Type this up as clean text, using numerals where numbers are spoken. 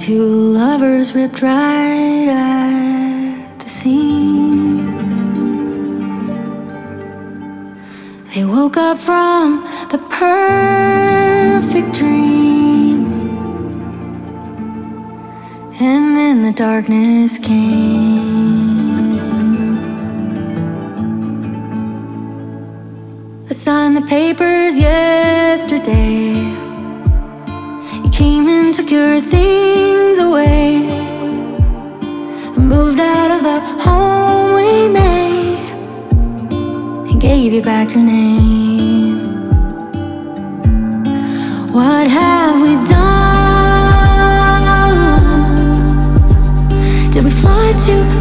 Two lovers ripped right at the seams. They woke up from the perfect dream, and then the darkness came. I signed the papers yesterday. You came and took your things away. I moved out of the home we made and gave you back your name. What have we done? Did we fly too